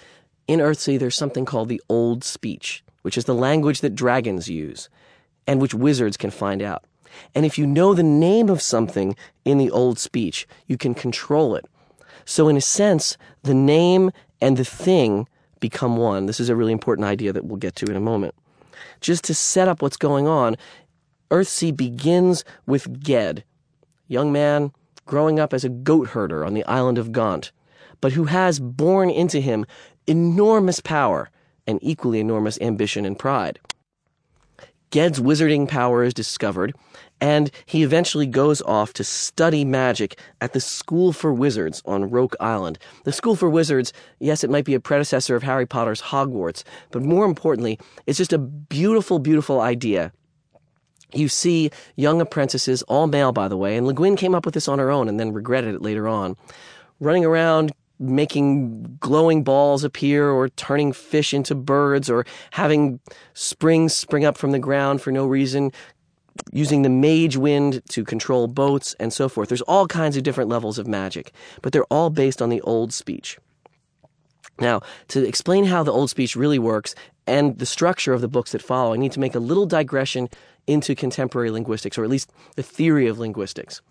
in Earthsea there's something called the Old Speech, which is the language that dragons use and which wizards can find out. And if you know the name of something in the Old Speech, you can control it. So in a sense, the name and the thing become one. This is a really important idea that we'll get to in a moment. Just to set up what's going on, Earthsea begins with Ged, young man growing up as a goat herder on the island of Gaunt, but who has born into him enormous power and equally enormous ambition and pride. Ged's wizarding power is discovered, and he eventually goes off to study magic at the School for Wizards on Roke Island. The School for Wizards, yes, it might be a predecessor of Harry Potter's Hogwarts, but more importantly, it's just a beautiful, beautiful idea. You see young apprentices, all male by the way, and Le Guin came up with this on her own and then regretted it later on, running around making glowing balls appear or turning fish into birds or having springs spring up from the ground for no reason, using the mage wind to control boats and so forth. There's all kinds of different levels of magic, but they're all based on the Old Speech. Now, to explain how the Old Speech really works and the structure of the books that follow, I need to make a little digression into contemporary linguistics, or at least the theory of linguistics.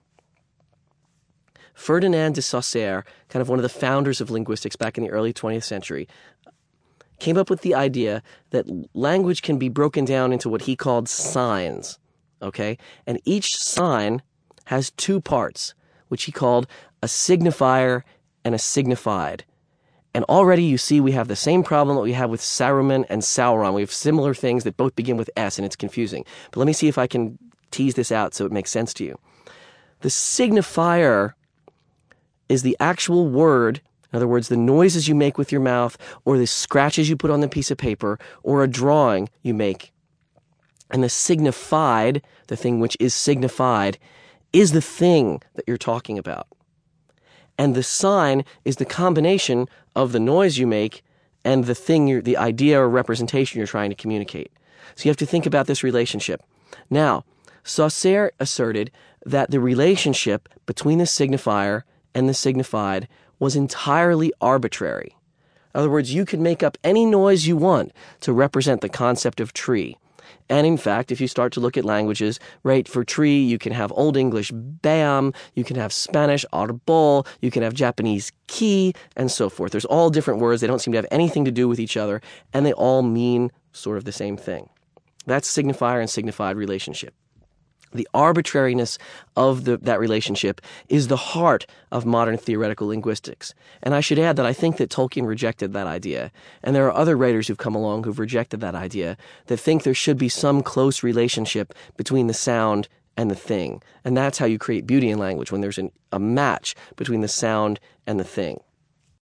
Ferdinand de Saussure, kind of one of the founders of linguistics back in the early 20th century, came up with the idea that language can be broken down into what he called signs, okay? And each sign has two parts, which he called a signifier and a signified. And already you see we have the same problem that we have with Saruman and Sauron. We have similar things that both begin with S, and it's confusing. But let me see if I can tease this out so it makes sense to you. The signifier is the actual word, in other words, the noises you make with your mouth, or the scratches you put on the piece of paper, or a drawing you make. And the signified, the thing which is signified, is the thing that you're talking about. And the sign is the combination of the noise you make and the thing, the idea or representation you're trying to communicate. So you have to think about this relationship. Now, Saussure asserted that the relationship between the signifier and the signified was entirely arbitrary. In other words, you could make up any noise you want to represent the concept of tree. And in fact, if you start to look at languages, right, for tree, you can have Old English bam, you can have Spanish arbol, you can have Japanese ki, and so forth. There's all different words. They don't seem to have anything to do with each other, and they all mean sort of the same thing. That's signifier and signified relationship. The arbitrariness of that relationship is the heart of modern theoretical linguistics. And I should add that I think that Tolkien rejected that idea. And there are other writers who've come along who've rejected that idea, that think there should be some close relationship between the sound and the thing. And that's how you create beauty in language, when there's a match between the sound and the thing.